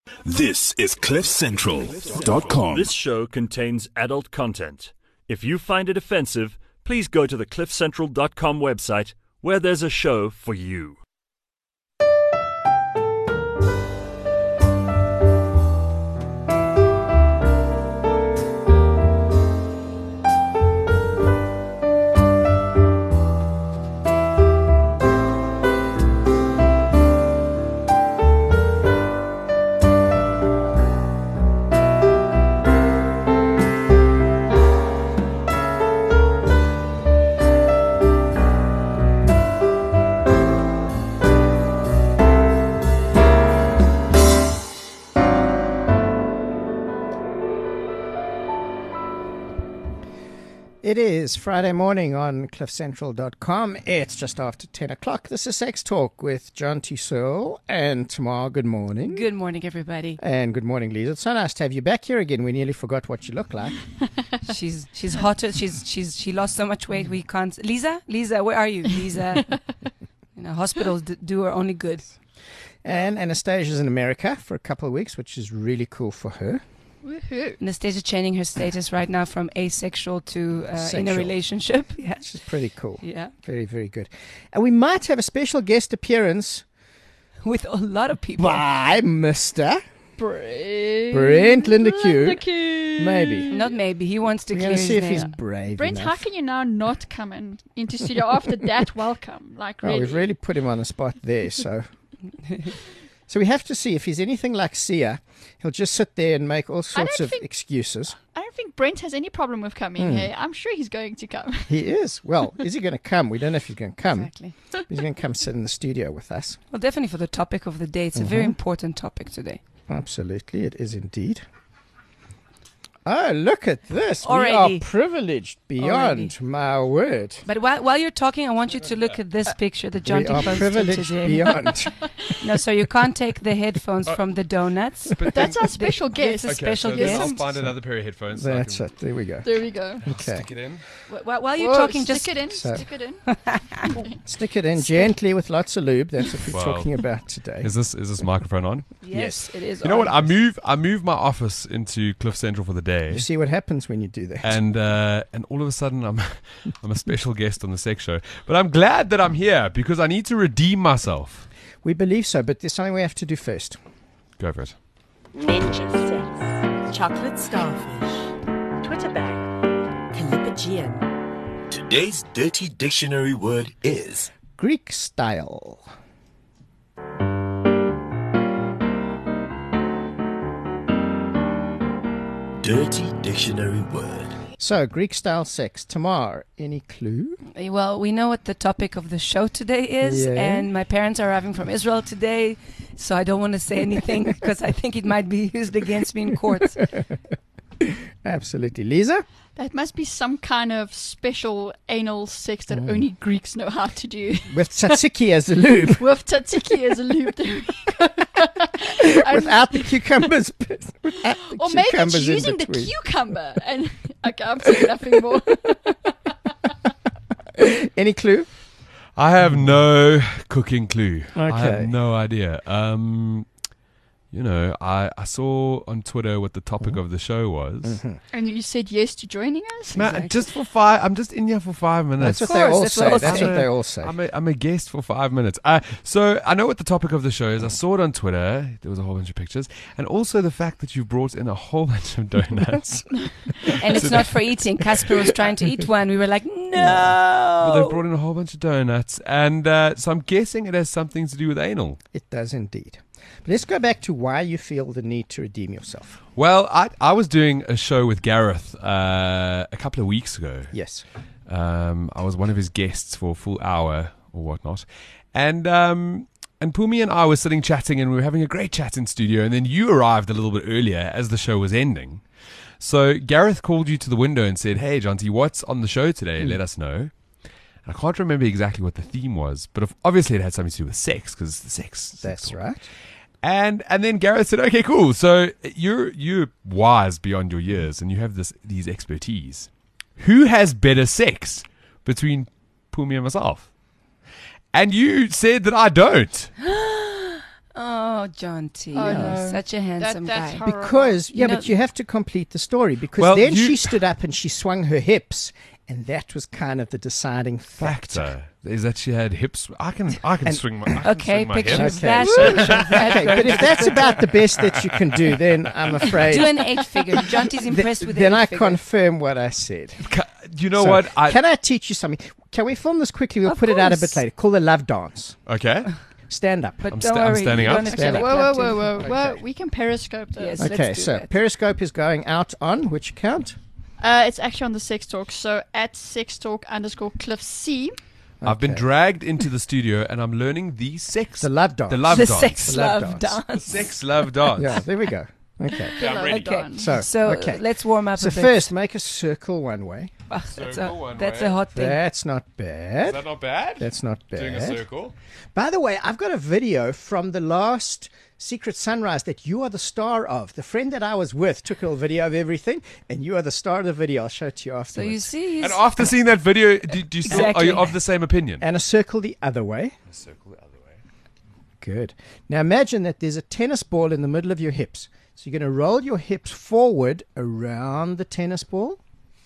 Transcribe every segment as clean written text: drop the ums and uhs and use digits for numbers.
This is CliffCentral.com. This show contains adult content. If you find it offensive, please go to the CliffCentral.com website where there's a show for you. It is Friday morning on CliffCentral.com. It's just after 10 o'clock. This is Sex Talk with John Tissot and Tamar. Good morning. Good morning, everybody. And good morning, Lisa. It's so nice to have you back here again. We nearly forgot what you look like. She's hotter. She lost so much weight we can't. Lisa, where are you? Lisa, hospitals do her only good. And Anastasia's in America for a couple of weeks, which is really cool for her. Woohoo. Anastasia changing her status right now from asexual to in a relationship. Yeah. Which is pretty cool. Yeah. Very, very good. And we might have a special guest appearance with a lot of people. By Mr. Brent Lindeque. Maybe. Not maybe. He wants to clear his name. We're going to see if he's brave Brent, enough. how can you now not come into studio after that welcome? Really? We've really put him on the spot there, so... So we have to see if he's anything like Sia. He'll just sit there and make all sorts of excuses. I don't think Brent has any problem with coming here. I'm sure he's going to come. He is. Well, is he going to come? We don't know if he's going to come. Exactly. He's going to come sit in the studio with us. Well, definitely for the topic of the day. It's a very important topic today. Absolutely. It is indeed. Oh, look at this. Already. We are privileged beyond my word. But while you're talking, I want you to look at this picture that John posted today. We are privileged beyond. No, so you can't take the headphones from the donuts. But that's our special guest. It's a special guest. I'll find another pair of headphones. That's it. There we go. There we go. Okay. Stick it in. While you're talking, stick just it in. So. Stick it in. Stick it in gently with lots of lube. That's what we're talking about today. Is this microphone on? Yes, it is. You know what? I move my office into Cliff Central for the day. You see what happens when you do that. And all of a sudden I'm a special guest on the sex show. But I'm glad that I'm here because I need to redeem myself. We believe so, but there's something we have to do first. Go for it. Ninja sex, chocolate starfish, Twitter bag, Calipigian. Today's dirty dictionary word is Greek style. dirty dictionary word. So, Greek style sex. Tamar, any clue? Well, we know what the topic of the show today is, and my parents are arriving from Israel today, so I don't want to say anything because I think it might be used against me in court. Absolutely. Lisa? That must be some kind of special anal sex that only Greeks know how to do. With tzatziki as a lube. With tzatziki as a lube. There we go. Without the cucumbers. Or maybe it's using the cucumber. And okay, I'm saying nothing more. Any clue? I have no cooking clue. Okay. I have no idea. I saw on Twitter what the topic of the show was. Mm-hmm. And you said yes to joining us? Man, just for 5. I'm just in here for 5 minutes. That's what they all say. That's what they all say. I'm a guest for 5 minutes. So I know what the topic of the show is. I saw it on Twitter. There was a whole bunch of pictures, and also the fact that you brought in a whole bunch of donuts. And it's not for eating. Casper was trying to eat one. We were like, no. But they brought in a whole bunch of donuts, and so I'm guessing it has something to do with anal. It does indeed. But let's go back to why you feel the need to redeem yourself. Well, I was doing a show with Gareth a couple of weeks ago. Yes. I was one of his guests for a full hour or whatnot. And Pumi and I were sitting chatting, and we were having a great chat in studio. And then you arrived a little bit earlier as the show was ending. So Gareth called you to the window and said, "Hey, Jonty, what's on the show today? Let us know." And I can't remember exactly what the theme was, but obviously it had something to do with sex, because the sex. That's right. And then Gareth said, "Okay, cool. So you're wise beyond your years, and you have these expertise. Who has better sex between Pumi and myself?" And you said that I don't. Oh, John T. Oh, no. Such a handsome That's guy. horrible. Because, You know- but you have to complete the story. Because Well, then you- she stood up and she swung her hips. And that was kind of the deciding factor. Factor is that she had hips. I can swing my. I can Okay, swing my picture hips. Okay, that. so- Picture that. Okay, but if that's about the best that you can do, then I'm afraid. Do an 8-figure. John T's impressed with the then I 8-figure. confirm what I said. You know So, what? can I teach you something? Can we film this quickly? We'll Of put it out a course. bit later. Call the love dance. Okay. Stand up. But I'm don't sta- I'm worry, standing you up. don't have to Stand look up. Whoa, up whoa, to- whoa, whoa, whoa. Okay. We can Periscope this. Yes. Okay, let's do so that. Periscope is going out on which account? It's actually on the Sex Talk. So at Sex Talk _ Cliff C. I've been Okay. dragged into the studio and I'm learning the sex. The love dance. The love The dance. sex The love love dance. dance. Sex love dance. Yeah, there we go. Okay. Yeah, I'm ready. Okay. So, So okay. let's warm up So a bit. first, make a circle one way. Ah, that's Circle one that's way. a hot thing. That's not Is bad. that not bad? That's not Doing a bad. circle. By the way, I've got a video from the last Secret Sunrise that you are the star of. The friend that I was with took a little video of everything, and you are the star of the video. I'll show it to you So afterwards. you see, he's And after seeing that video, do you still, are you Exactly. of the same opinion? And a circle the other way. A circle the other way. Good. Now imagine that there's a tennis ball in the middle of your hips. So you're going to roll your hips forward around the tennis ball.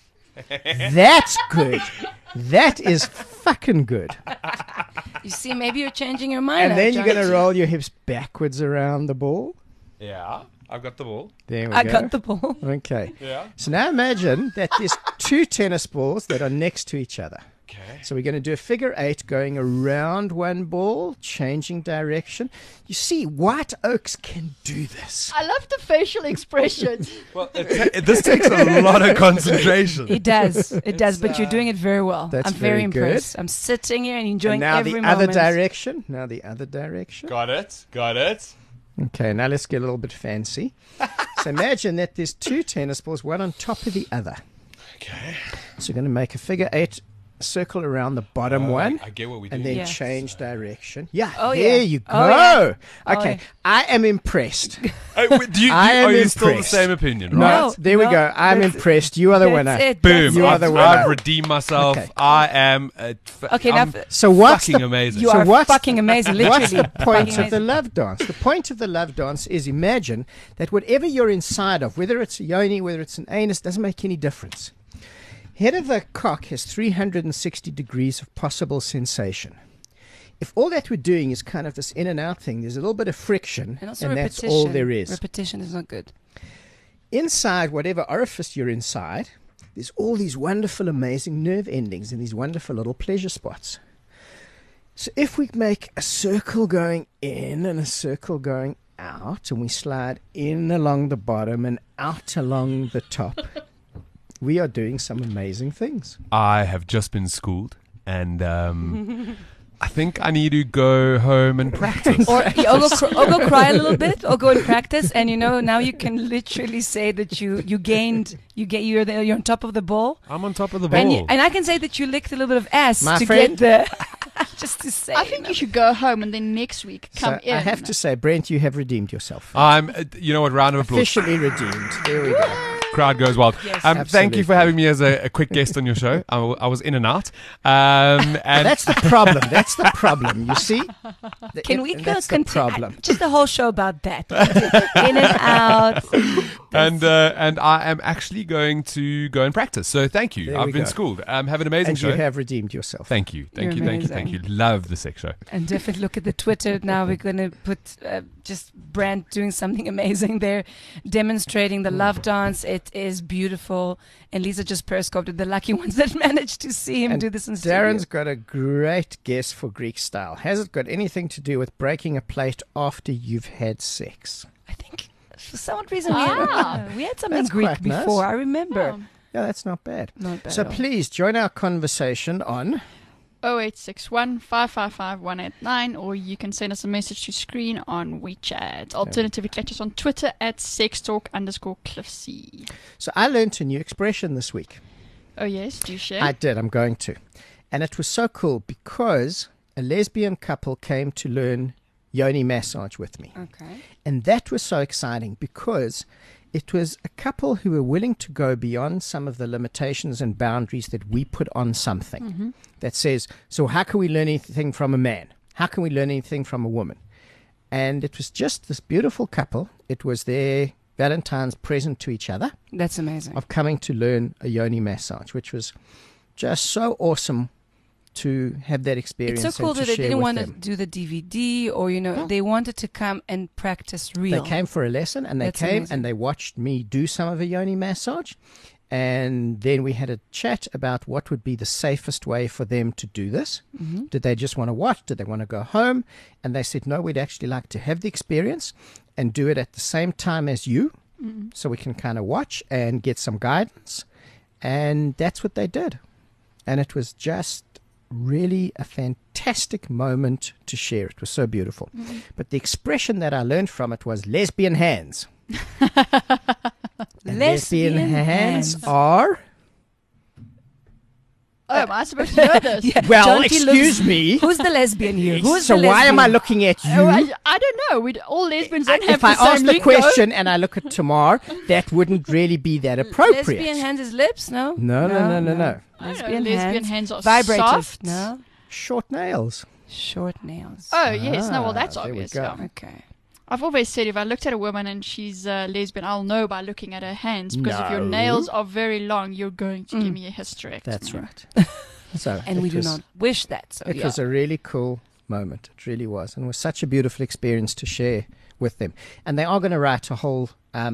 That's good. That is fucking good. you see, maybe you're changing your mind. And then you're going to John. roll your hips backwards around the ball. Yeah, I've got the ball. There we I go. got the ball. Okay. Yeah. So now imagine that there's two tennis balls that are next to each other. Okay. So we're going to do a figure 8 going around one ball, changing direction. You see, white oaks can do this. I love the facial expressions. Well, this takes a lot of concentration. It does. It does. But you're doing it very well. That's I'm very very good. impressed. I'm sitting here and enjoying And now every the moment. other direction. Now the other direction. Got it. Got it. Okay, now let's get a little bit fancy. So imagine that there's two tennis balls, one on top of the other. Okay. So we're going to make a figure 8 circle around the bottom one. I get what we do. And then Yeah. change direction. Yeah, Oh, there yeah. you go. Oh, yeah. Oh, Okay, yeah. I am impressed. Are am you still the impressed. same opinion, No, right? No, there we no, go. I'm that's- impressed. You are the That's winner. it. Boom. You are I've, the winner. I've redeemed myself. Okay. I am. Okay, now I'm So what's fucking the amazing. you So are what's fucking amazing. Literally. What's the point Fucking of the amazing. love dance? The point of the love dance is imagine that whatever you're inside of, whether it's a yoni, whether it's an anus, doesn't make any difference. Head of a cock has 360 degrees of possible sensation. If all that we're doing is kind of this in and out thing, there's a little bit of friction, And also and that's repetition. all there is. Repetition is not good. Inside whatever orifice you're inside, there's all these wonderful, amazing nerve endings and these wonderful little pleasure spots. So if we make a circle going in and a circle going out, and we slide in along the bottom and out along the top, we are doing some amazing things. I have just been schooled, and I think I need to go home and practice. Or go cry a little bit, or go and practice, and now you can literally say that you're on top of the ball, I'm on top of the and, ball. and I can say that you licked a little bit of ass My to friend. get the just to say. I think you should go home and then next week come So in. I have to say, Brent, you have redeemed yourself. I'm. You know what? Round of applause. Officially redeemed. There we go. Crowd goes wild. Yes. Thank you for Absolutely. having me as a quick guest on your show. I was in and out. And That's the problem. That's the problem. You see? Can we That's the continue? problem. Just the whole show about that. In and out. and I am actually going to go and practice. So thank you. There I've we been go. schooled. Have an amazing And show. you have redeemed yourself. Thank you. Thank You're you. Thank you. Thank you. amazing. Love the sex show. And definitely look at the Twitter now. We're going to put just Brand doing something amazing there, demonstrating the love dance. It is beautiful. And Lisa just periscoped it. The lucky ones that managed to see him And do this in Darren's studio. got a great guess for Greek style. Has it got anything to do with breaking a plate after you've had sex? I think for some reason we had something That's Greek quite nice. before. I remember. Yeah, that's not bad. Not bad So at all. please join our conversation on 0861 555 189, or you can send us a message to screen on WeChat. Alternatively, catch us on Twitter at sextalk_CliffC. So I learned a new expression this week. Oh, yes, do share. I did. I'm going to. And it was so cool because a lesbian couple came to learn yoni massage with me. Okay. And that was so exciting because it was a couple who were willing to go beyond some of the limitations and boundaries that we put on something. That says, so how can we learn anything from a man? How can we learn anything from a woman? And it was just this beautiful couple. It was their Valentine's present to each other That's amazing. of coming to learn a yoni massage, which was just so awesome to have that experience. It's so cool and to that they share didn't with want to them. do the DVD or, they wanted to come and practice real. They came for a lesson, and they That's came amazing. and they watched me do some of a yoni massage. And then we had a chat about what would be the safest way for them to do this. Mm-hmm. Did they just want to watch? Did they want to go home? And they said, no, we'd actually like to have the experience and do it at the same time as you, so we can kind of watch and get some guidance. And that's what they did. And it was just really a fantastic moment to share. It was so beautiful. But the expression that I learned from it was lesbian hands. And lesbian hands are... Oh, am I supposed to know this? Yeah, Well, John T. excuse looks- me. Who's the lesbian here? Who's So the why am I lesbian? looking at you? Oh, I don't know. We all lesbians don't have If I the same ask the lingo. question and I look at Tamar, that wouldn't really be that appropriate. Lesbian hands is lips? No? No. I don't know, Lesbian lesbian hands. hands are Vibrative. soft. No? Short nails. Short nails. Oh, yes. No, well, that's there we obvious. go. Yeah. Okay. I've always said if I looked at a woman and she's lesbian, I'll know by looking at her hands because if your No. nails are very long, you're going to give me a hysterectomy. That's right. So And we do not wish that. So It yeah. was a really cool moment. It really was. And it was such a beautiful experience to share with them. And they are going to write a whole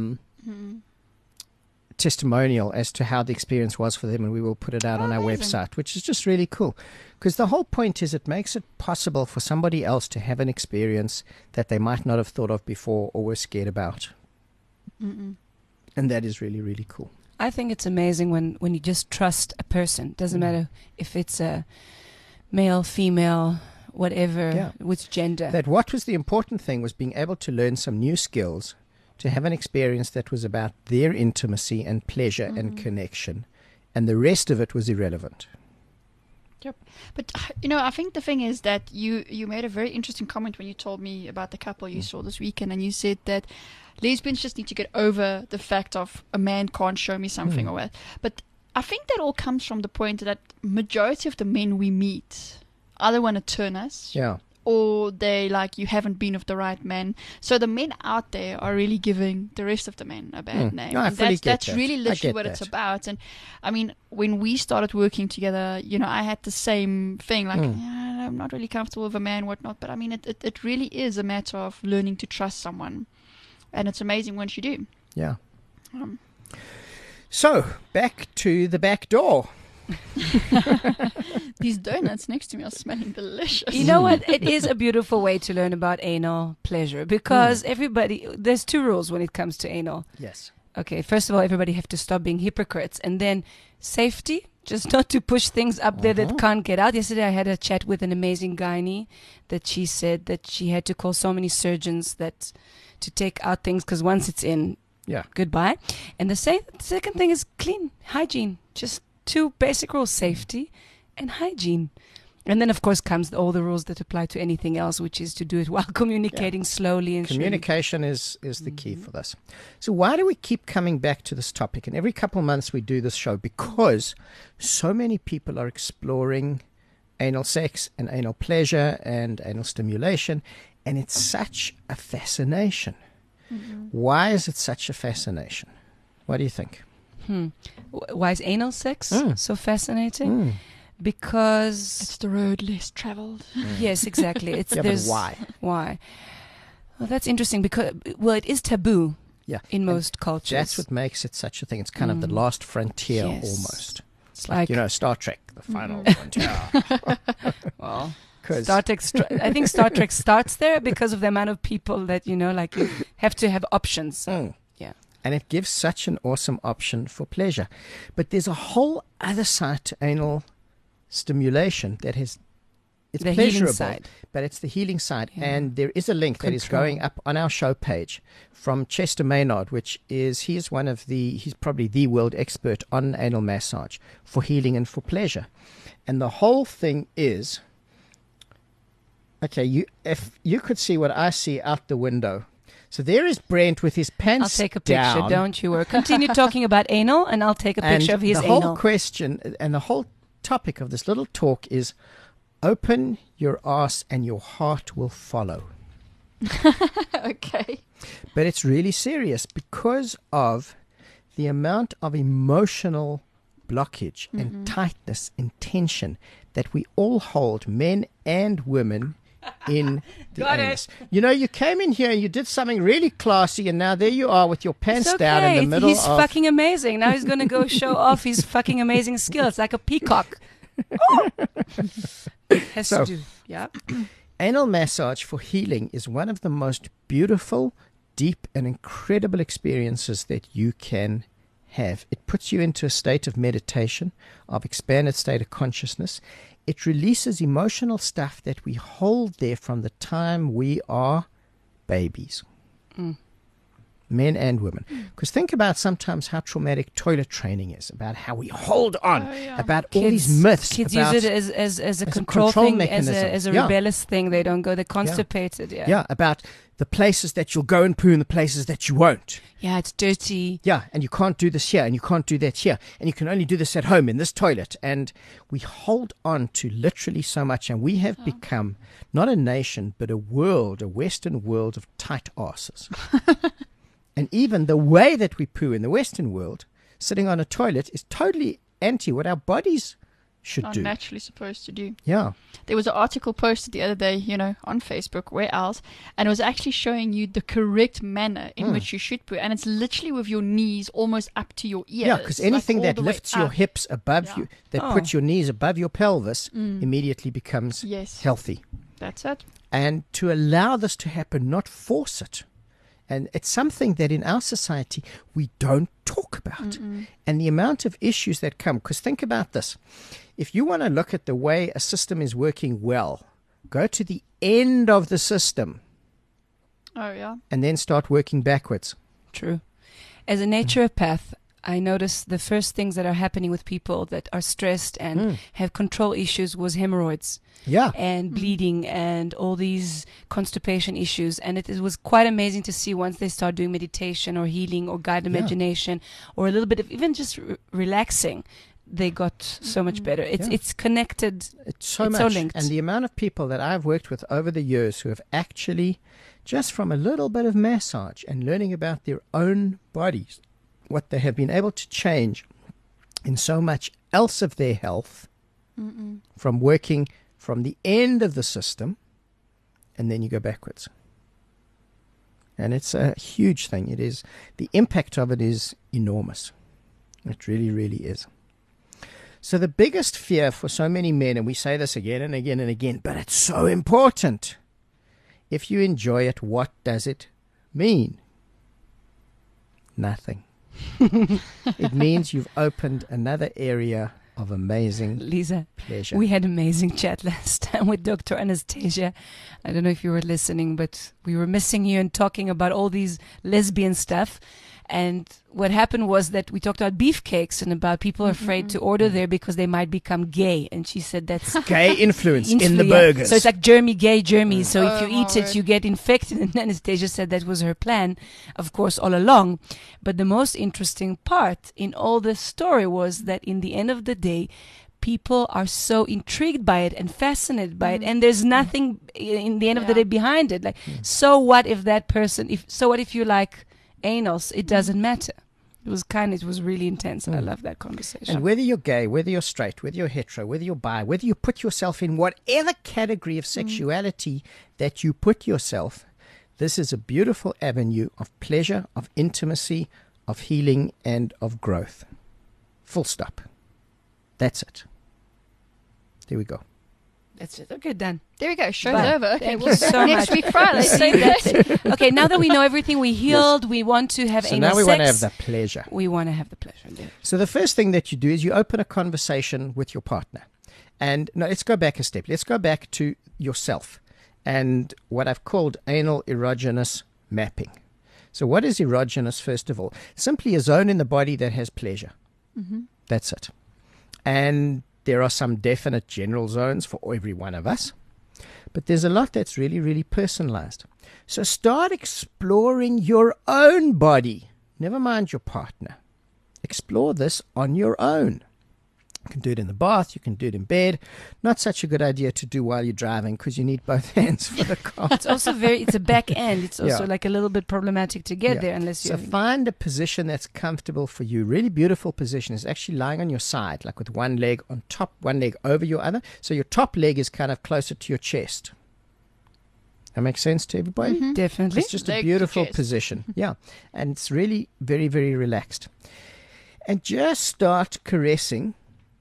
testimonial as to how the experience was for them. And we will put it out on our Amazing. website, which is just really cool. Because the whole point is it makes it possible for somebody else to have an experience that they might not have thought of before or were scared about. And that is really, really cool. I think it's amazing when you just trust a person. Doesn't matter if it's a male, female, whatever, Yeah. which gender. That what was the important thing was being able to learn some new skills, to have an experience that was about their intimacy and pleasure and connection. And the rest of it was irrelevant. Yep. But, I think the thing is that you made a very interesting comment when you told me about the couple you saw this weekend, and you said that lesbians just need to get over the fact of a man can't show me something or what. But I think that all comes from the point that majority of the men we meet either want to turn us Yeah. or they you haven't been with the right man. So the men out there are really giving the rest of the men a bad name. No, I And fully get that's that. really I literally get what it's that. about. And I mean, when we started working together, I had the same thing. Yeah, I'm not really comfortable with a man, whatnot. But I mean, it really is a matter of learning to trust someone. And it's amazing once you do. Yeah. Um, So, back to the back door. These donuts next to me are smelling delicious. You know what? It is a beautiful way to learn about anal pleasure because there's two rules when it comes to anal. Yes. Okay, first of all, everybody have to stop being hypocrites. And then safety, just not to push things up there that can't get out. Yesterday I had a chat with an amazing gynae that she said that she had to call so many surgeons to take out things because once it's in, Yeah. goodbye. And the second thing is clean, hygiene. Just two basic rules, safety and hygiene. And then, of course, comes all the rules that apply to anything else, which is to do it while communicating slowly and surely. Communication is the key for this. So why do we keep coming back to this topic? And every couple of months we do this show because so many people are exploring anal sex and anal pleasure and anal stimulation, and it's such a fascination. Why is it such a fascination? What do you think? Why is anal sex so fascinating? Because It's the road less traveled. yes, exactly. It's Yeah, but there's why? Why? Well, that's interesting because it is taboo. Yeah. In And most cultures, That's what makes it such a thing. It's kind of the last frontier Yes. almost. it's like Star Trek, the final frontier. well, 'Cause- Star Trek. I think Star Trek starts there because of the amount of people that you have to have options. Yeah. And it gives such an awesome option for pleasure. But there's a whole other side to anal stimulation that it's The healing pleasurable, side. but it's the healing side. Yeah. And there is a link that is Control. going up on our show page from Chester Maynard, he's probably the world expert on anal massage for healing and for pleasure. And the whole thing is, okay, if you could see what I see out the window. So there is Brent with his pants I'll take a picture. down. Don't you worry. Continue talking about anal, and I'll take a picture of his the whole anal. question and the whole topic of this little talk is open your ass and your heart will follow. Okay. But it's really serious because of the amount of emotional blockage and tightness and tension that we all hold, men and women, in the Got it. anus. You know, you came in here and you did something really classy, and now there you are with your pants It's down in okay. the middle He's of... fucking amazing. Now he's going to go show off his fucking amazing skills like a peacock. Has So- to do. Yeah. Anal massage for healing is one of the most beautiful, deep, and incredible experiences that you can have. It puts you into a state of meditation, of expanded state of consciousness. It releases emotional stuff that we hold there from the time we are babies. Men and women. Because think about sometimes how traumatic toilet training is, about how we hold on, about all these myths. Kids about, use it as a as a control control thing, mechanism. as a Yeah. rebellious thing. They don't go. They're constipated. Yeah. about the places that you'll go and poo and the places that you won't. Yeah, it's dirty. Yeah, and you can't do this here, and you can't do that here, and you can only do this at home in this toilet. And we hold on to literally so much, and we have become not a nation, but a world, a Western world of tight asses. And even the way that we poo in the Western world, sitting on a toilet, is totally anti what our bodies should Are do. naturally supposed to do. Yeah. There was an article posted the other day, on Facebook, where else, and it was actually showing you the correct manner in which you should poo, and it's literally with your knees almost up to your ears. Yeah, because anything like all that the way lifts your up. hips above you, that puts your knees above your pelvis, immediately becomes Yes. healthy. That's it. And to allow this to happen, not force it. And it's something that in our society we don't talk about. And the amount of issues that come, because think about this. If you want to look at the way a system is working well, go to the end of the system Oh, yeah. and then start working backwards. True. As a naturopath, I notice the first things that are happening with people that are stressed and have control issues was hemorrhoids Yeah. and bleeding and all these constipation issues. And it was quite amazing to see once they start doing meditation or healing or guided Yeah. imagination or a little bit of even just relaxing, they got so much better. It's Yeah. it's connected. It's so It's much. so linked. And the amount of people that I've worked with over the years who have actually, just from a little bit of massage and learning about their own bodies, what they have been able to change in so much else of their health from working from the end of the system, and then you go backwards. And it's a huge thing. It is, the impact of it is enormous. It really, really is. So the biggest fear for so many men, and we say this again and again and again, but it's so important. If you enjoy it, what does it mean? Nothing. It means you've opened another area of amazing Lisa, pleasure. we had amazing chat last time with Dr. Anastasia. I don't know if you were listening, but we were missing you and talking about all these lesbian stuff. And what happened was that we talked about beefcakes and about people are afraid to order there because they might become gay. And she said that's Gay influence in the yeah. burgers. So it's like germy, gay, germy. So if Oh, you eat my it, you get infected. And Anastasia said that was her plan, of course, all along. But the most interesting part in all this story was that in the end of the day, people are so intrigued by it and fascinated by it, and there's nothing in the end of the day behind it. Like, so what if that person? What if you like anals? It doesn't matter. It was really intense, and I love that conversation. And whether you're gay, whether you're straight, whether you're hetero, whether you're bi, whether you put yourself in whatever category of sexuality that you put yourself, this is a beautiful avenue of pleasure, of intimacy, of healing, and of growth. Full stop. That's it. There we go. That's it. Okay, done. There we go. Show's Bye. over. Okay, Thank we'll you see so next much. week Friday. So that's it. Okay, now that we know everything, we healed. We want to have So anal now we sex. want to have the pleasure. We want to have the pleasure. Yeah. So the first thing that you do is you open a conversation with your partner. And no, let's go back a step. Let's go back to yourself and what I've called anal erogenous mapping. So what is erogenous, first of all? Simply a zone in the body that has pleasure. That's it. And there are some definite general zones for every one of us. But there's a lot that's really, really personalized. So start exploring your own body. Never mind your partner. Explore this on your own. You can do it in the bath, you can do it in bed. Not such a good idea to do while you're driving because you need both hands for the car. It's also it's a back end. It's also Yeah. like a little bit problematic to get Yeah. there unless you So find a position that's comfortable for you. Really beautiful position is actually lying on your side, like with one leg on top, one leg over your other. So your top leg is kind of closer to your chest. That makes sense to everybody? definitely. It's just a Leg to beautiful chest. position. Yeah. And it's really very, very relaxed. And just start caressing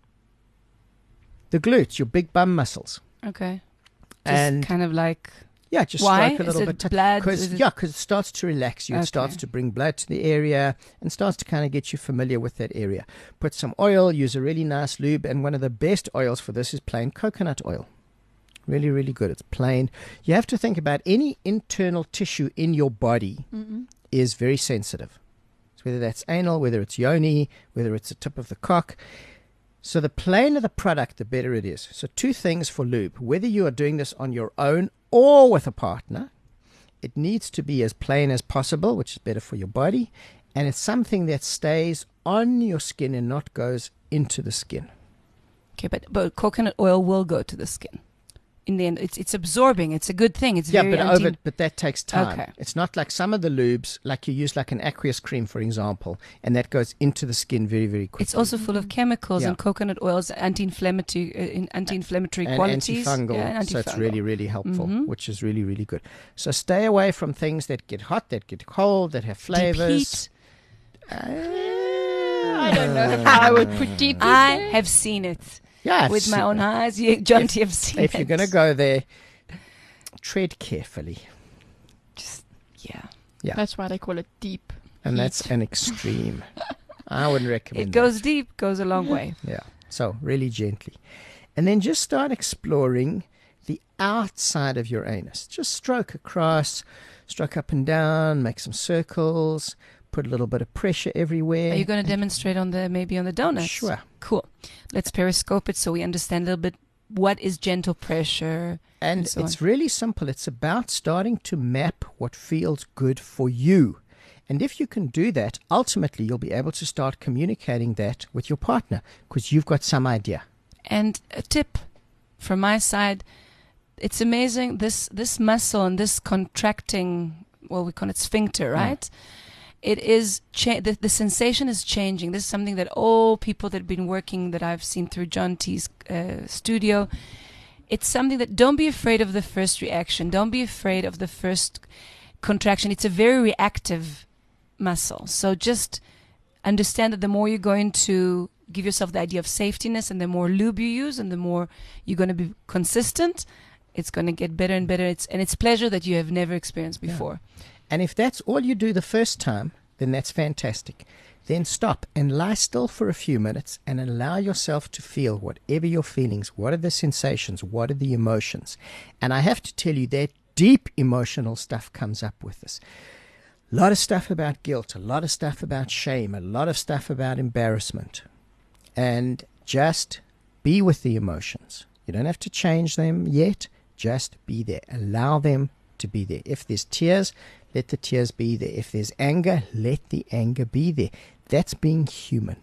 the glutes, your big bum muscles. Okay. Just And kind of like yeah, just why? stroke a Is little it bit. blood? Because Is it- it starts to relax you. It starts Okay. to bring blood to the area and starts to kind of get you familiar with that area. Put some oil, use a really nice lube, and one of the best oils for this is plain coconut oil. Really, really good. It's plain. You have to think about any internal tissue in your body is very sensitive. So whether that's anal, whether it's yoni, whether it's the tip of the cock. So the plainer the product, the better it is. So 2 things for lube. Whether you are doing this on your own or with a partner, it needs to be as plain as possible, which is better for your body. And it's something that stays on your skin and not goes into the skin. okay, but coconut oil will go to the skin. In the end, it's absorbing. It's a good thing. It's Yeah, very but that takes time. Okay. It's not like some of the lubes, like you use like an aqueous cream, for example, and that goes into the skin very, very quickly. It's also full of chemicals, Yeah. and coconut oils anti-inflammatory, anti-inflammatory and qualities. antifungal, Yeah, and so it's antifungal. really, really helpful, Mhm. which is really, really good. So stay away from things that get hot, that get cold, that have flavors. Deep heat. I don't know if I would put deep heat I there. have seen it Yeah, with my see- own eyes. Yeah, John, you have seen If it. you're going to go there, tread carefully. Just, yeah. That's why they call it deep. And heat. that's an extreme. I wouldn't recommend It goes deep, goes a long way. that. Yeah. So really gently. And then just start exploring the outside of your anus. Just stroke across, stroke up and down, make some circles, put a little bit of pressure everywhere. Are you going to demonstrate on the donuts? Sure. Cool. Let's periscope it so we understand a little bit what is gentle pressure. And so it's really simple. It's about starting to map what feels good for you. And if you can do that, ultimately you'll be able to start communicating that with your partner because you've got some idea. And a tip from my side, it's amazing. This muscle and this contracting, well, we call it sphincter, right? It is the sensation is changing. This is something that all people that have been working that I've seen through John T's studio. It's something that don't be afraid of the first reaction. Don't be afraid of the first contraction. It's a very reactive muscle. So just understand that the more you're going to give yourself the idea of safetiness and the more lube you use and the more you're going to be consistent, it's going to get better and better. It's pleasure that you have never experienced before. And if that's all you do the first time, then that's fantastic. Then stop and lie still for a few minutes and allow yourself to feel whatever your feelings, what are the sensations, what are the emotions. And I have to tell you that deep emotional stuff comes up with this. A lot of stuff about guilt, a lot of stuff about shame, a lot of stuff about embarrassment. And just be with the emotions. You don't have to change them yet. Just be there. Allow them to be there. If there's tears, let the tears be there. If there's anger, let the anger be there. That's being human.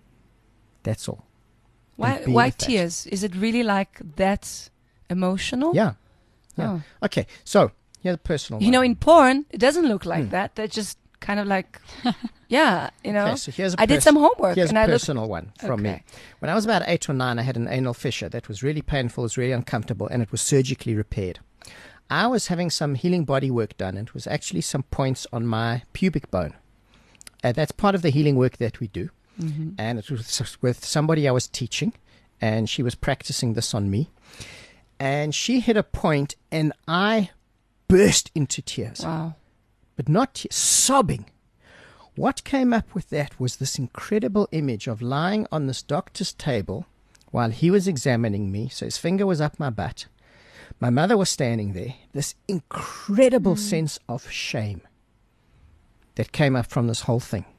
That's all. Why And be why with that. tears? Is it really like that emotional? Yeah. Yeah. Oh. Okay, so here's a personal You one. know, in porn, it doesn't look like that. They're just kind of like, yeah, you know. Okay, so here's a I did some homework Here's and a I looked. personal one from me. Okay. When I was about 8 or 9, I had an anal fissure that was really painful, it was really uncomfortable, and it was surgically repaired. I was having some healing body work done, and it was actually some points on my pubic bone. That's part of the healing work that we do. Mm-hmm. And it was with somebody I was teaching, and she was practicing this on me. And she hit a point, and I burst into tears. Wow. But not sobbing. What came up with that was this incredible image of lying on this doctor's table while he was examining me. So his finger was up my butt. My mother was standing there. This incredible sense of shame that came up from this whole thing.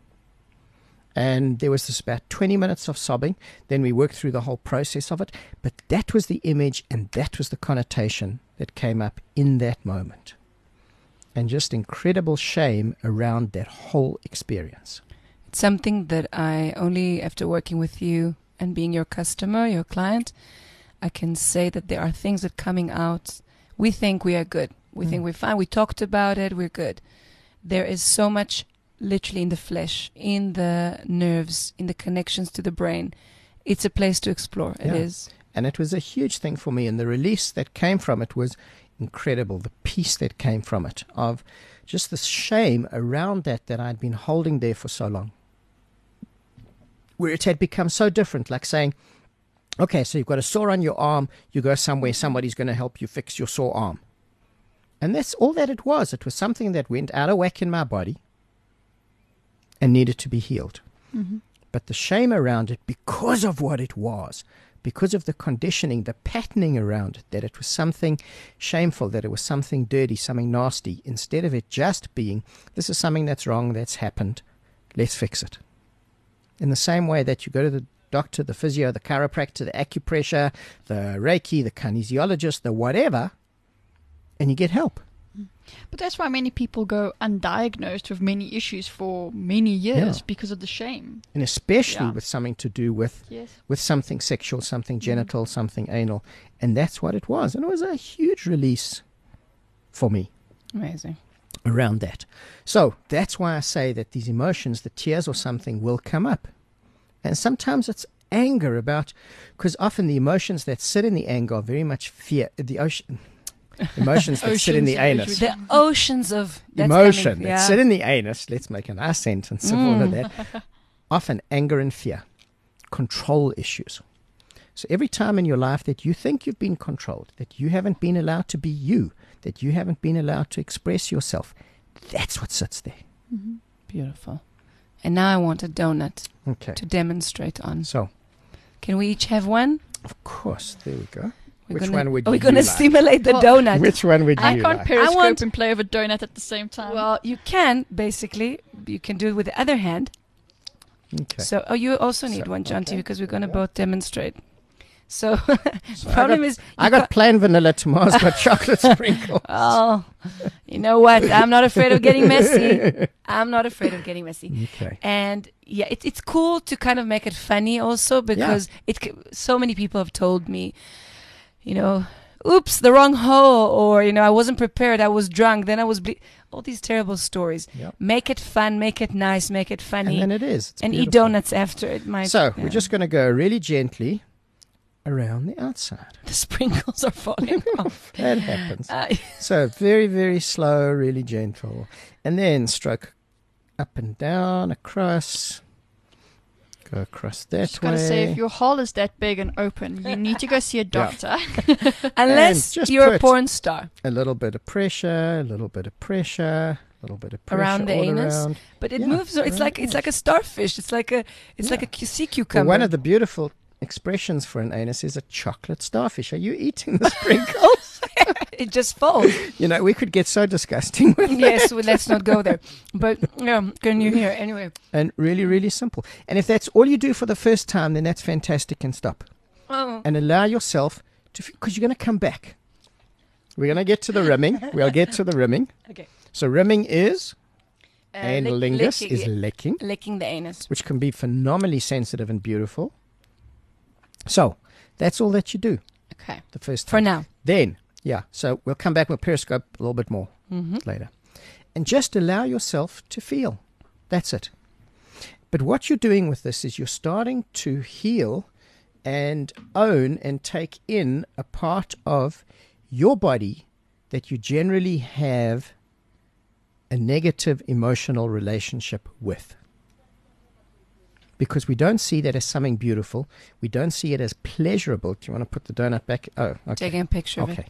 And there was this about 20 minutes of sobbing. Then we worked through the whole process of it. But that was the image and that was the connotation that came up in that moment. And just incredible shame around that whole experience. It's something that I only, after working with you and being your customer, your client, I can say that there are things that coming out. We think we are good. We think we're fine. We talked about it. We're good. There is so much literally in the flesh, in the nerves, in the connections to the brain. It's a place to explore. It is. And it was a huge thing for me. And the release that came from it was incredible. The peace that came from it, of just the shame around that I'd been holding there for so long. Where it had become so different, like saying, okay, so you've got a sore on your arm, you go somewhere, somebody's going to help you fix your sore arm. And that's all that it was. It was something that went out of whack in my body and needed to be healed. Mm-hmm. But the shame around it, because of what it was, because of the conditioning, the patterning around it, that it was something shameful, that it was something dirty, something nasty, instead of it just being, this is something that's wrong, that's happened, let's fix it. In the same way that you go to the doctor, the physio, the chiropractor, the acupressure, the Reiki, the kinesiologist, the whatever, and you get help. But that's why many people go undiagnosed with many issues for many years because of the shame. And especially with something to do with with something sexual, something genital, something anal. And that's what it was. And it was a huge release for me. Amazing. Around that. So that's why I say that these emotions, the tears or something, will come up. And sometimes it's anger about, because often the emotions that sit in the anger are very much fear. Emotions that sit in the anus. The oceans of emotion that sit in the anus. Let's make a nice sentence of all of that. Often anger and fear. Control issues. So every time in your life that you think you've been controlled, that you haven't been allowed to be you, that you haven't been allowed to express yourself, that's what sits there. Mm-hmm. Beautiful. And now I want a donut to demonstrate on. So, can we each have one? Of course. There we go. We're Which one would Are we you going to like? stimulate the donut? Which one would I you can't like? periscope and play with a donut at the same time. Well, you can, basically. You can do it with the other hand. Okay. So, you also need one, Jonty, because we're going to both demonstrate. So, problem is... I got plain vanilla, Tomas got chocolate sprinkles. Oh, you know what? I'm not afraid of getting messy. I'm not afraid of getting messy. Okay. And yeah, it's cool to kind of make it funny also, because so many people have told me, you know, oops, the wrong hole, or, you know, I wasn't prepared, I was drunk, then I was all these terrible stories. Yep. Make it fun, make it nice, make it funny. And then it is. It's and beautiful. eat donuts after it. So we're just going to go really gently around the outside. The sprinkles are falling off. That happens. So very, very slow, really gentle. And then stroke up and down, across. Go across that way. Just gotta say, if your hole is that big and open, you need to go see a doctor. Unless you're a porn star. A little bit of pressure, a little bit of pressure, a little bit of pressure around the anus. Around. But it moves. It's like a starfish. It's like a sea cucumber. Well, one of the beautiful expressions for an anus is a chocolate starfish. Are you eating the sprinkles? It just falls. You know, we could get so disgusting with yes, that. well, let's not go there. But can you hear anyway? And really, really simple. And if that's all you do for the first time, then that's fantastic, and stop. Oh. And allow yourself to, because you're going to come back. We're going to get to the rimming. We'll get to the rimming. Okay. So rimming is, analingus is licking. Licking the anus. Which can be phenomenally sensitive and beautiful. So, that's all that you do. Okay. The first time. For now. Then, so we'll come back with periscope a little bit more later. And just allow yourself to feel. That's it. But what you're doing with this is you're starting to heal and own and take in a part of your body that you generally have a negative emotional relationship with. Because we don't see that as something beautiful. We don't see it as pleasurable. Do you want to put the donut back? Oh, okay. Taking a picture of it.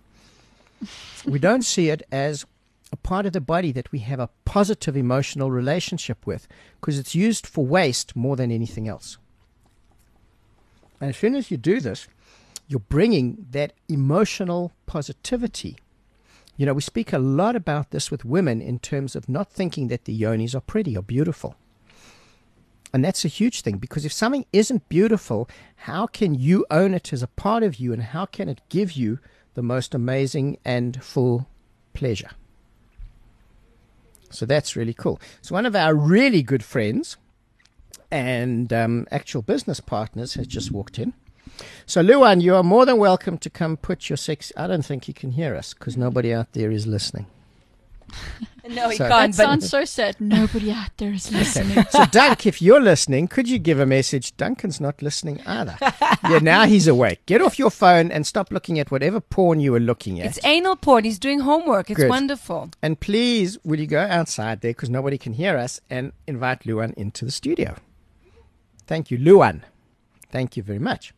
We don't see it as a part of the body that we have a positive emotional relationship with, because it's used for waste more than anything else. And as soon as you do this, you're bringing that emotional positivity. You know, we speak a lot about this with women in terms of not thinking that the yonis are pretty or beautiful. And that's a huge thing, because if something isn't beautiful, how can you own it as a part of you, and how can it give you the most amazing and full pleasure? So that's really cool. So one of our really good friends and actual business partners has just walked in. So, Luan, you are more than welcome to come put your sex. I don't think you can hear us because nobody out there is listening. No, he So- can't. That But sounds so sad. Nobody out there is listening. So, Dunk, if you're listening, could you give a message? Duncan's not listening either. Yeah, now he's awake. Get off your phone and stop looking at whatever porn you were looking at. it's anal porn. He's doing homework. It's Good. wonderful. And please, will you go outside there because nobody can hear us and invite Luan into the studio? Thank you, Luan. Thank you very much.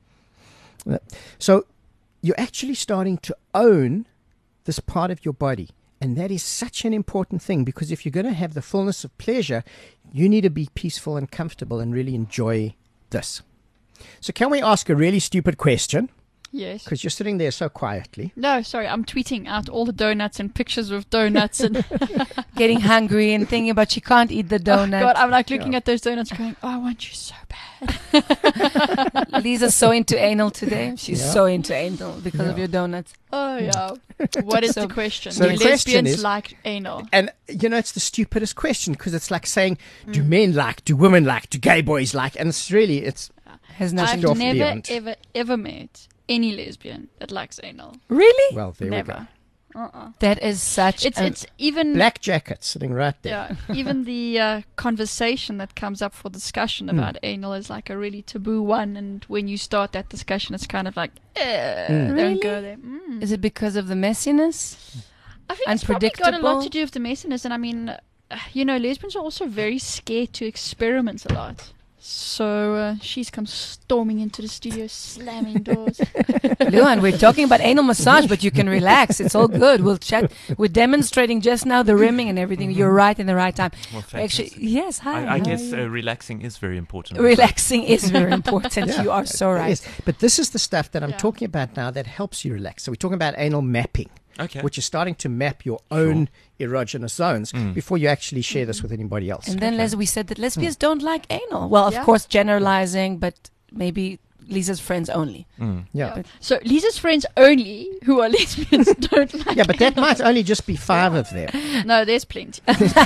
So you're actually starting to own this part of your body. And that is such an important thing because if you're going to have the fullness of pleasure, you need to be peaceful and comfortable and really enjoy this. So can we ask a really stupid question? Yes. Because you're sitting there so quietly. No, sorry. I'm tweeting out all the donuts and pictures of donuts and Getting hungry and thinking about she can't eat the oh donut. God, I'm like looking at those donuts, going, "Oh, I want you so bad." Lisa's so into anal today. She's Yeah. so into anal because of Yeah. your donuts. Oh yeah. What is So- the question? so Do the question lesbians is- like anal? And, you know, it's the stupidest question because it's like saying, do men like, do women like, do gay boys like? And it's really, it's Has nothing. I've off never, beyond. ever met any lesbian that likes anal. Really? well, there we go. Never. That is such. It's even Black jacket sitting right there. yeah, even the conversation that comes up for discussion about anal is like a really taboo one. And when you start that discussion, it's kind of like, Really? don't go there. Is it because of the messiness? I think it's probably got a Unpredictable? lot to do with the messiness. And I mean, you know, lesbians are also very scared to experiment a lot. So she's come storming into the studio, slamming doors. Luan, we're talking about anal massage, but you can relax. It's all good. We'll chat. We're demonstrating just now the rimming and everything. You're right in the right time. Well, Actually, fantastic. yes. Hi. I how guess are you? relaxing is very important. Relaxing is very important. Yeah. You are so right. Yes, but this is the stuff that I'm Yeah. talking about now that helps you relax. So we're talking about anal mapping, Okay. which is starting to map your own erogenous zones before you actually share this with anybody else. And then we said that lesbians don't like anal. Well, of Yeah. course, generalizing, but maybe Lisa's friends only. yeah. So Lisa's friends only who are lesbians don't like. Yeah, but that might only just be 5 of them. No, there's plenty.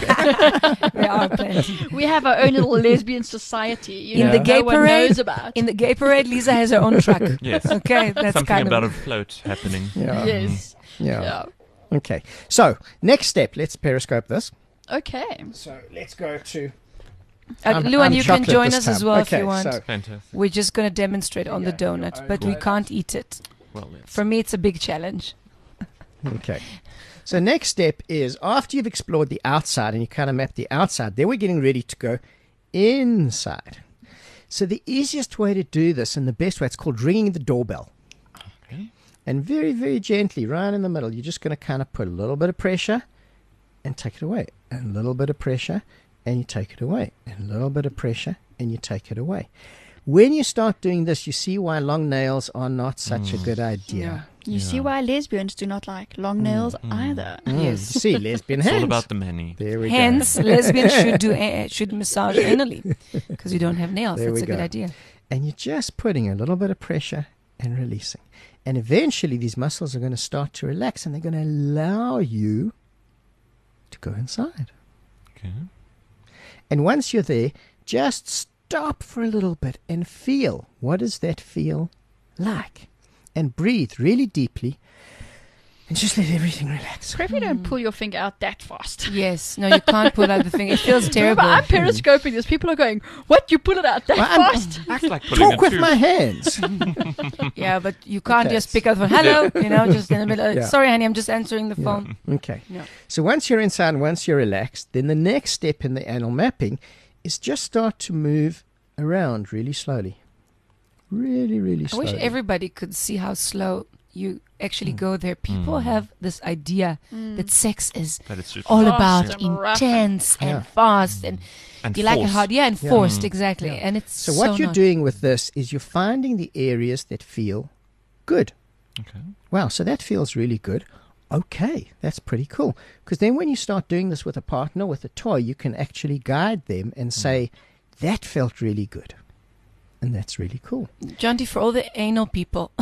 There are plenty. We have our own little lesbian society. You In know, the gay no one parade- knows about. In the gay parade, Lisa has her own truck. Yes. Okay, that's Something kind about of. a float happening. Yeah. Yes. Yeah. Yeah. Okay. So, next step, let's periscope this. Okay. So, let's go to. Luan, you can chocolate join this us as time. well if Okay, you want. so- Fantastic. We're just going to demonstrate on the donut, but we can't eat it. Well, let's. For me, it's a big challenge. Okay. So next step is after you've explored the outside and you kind of map the outside, then we're getting ready to go inside. So the easiest way to do this and the best way, it's called ringing the doorbell. Okay. And very, very gently, right in the middle, you're just going to kind of put a little bit of pressure and take it away. And a little bit of pressure and you take it away. And a little bit of pressure and you take it away. When you start doing this, you see why long nails are not such a good idea. You see why lesbians do not like long nails either. Yes. You see, lesbian It's hands. all about the many. There we Hence, lesbians should massage anally because you don't have nails. There That's we a good go. idea. go. And you're just putting a little bit of pressure and releasing. And eventually these muscles are going to start to relax and they're going to allow you to go inside. Okay. And once you're there, just stop for a little bit and feel. What does that feel like? And breathe really deeply and just let everything relax. Pray if you don't pull your finger out that fast. Yes. No, you can't pull out the thing. It feels terrible. Remember, I'm periscoping this. People are going, "What? You pull it out that Well, I'm- fast?" It's like pulling Talk a with tube. my hands. Yeah, but you can't Okay. just pick up the phone. Hello, just in the middle. Yeah. Sorry, honey, I'm just answering the phone. Okay. No. So once you're inside and once you're relaxed, then the next step in the anal mapping is just start to move around really slowly. Really, really I slowly. wish everybody could see how slow you actually go there. People have this idea that sex is That it's just all Fast about and rough intense and Yeah. fast and and you like it force. hard. Yeah, and Yeah. forced, exactly. Yeah. And it's So what you're not. doing with this is you're finding the areas that feel good. Okay. Wow, so that feels really good. Okay, that's pretty cool. Because then when you start doing this with a partner, with a toy, you can actually guide them and say, that felt really good. And that's really cool. Jonty, for all the anal people.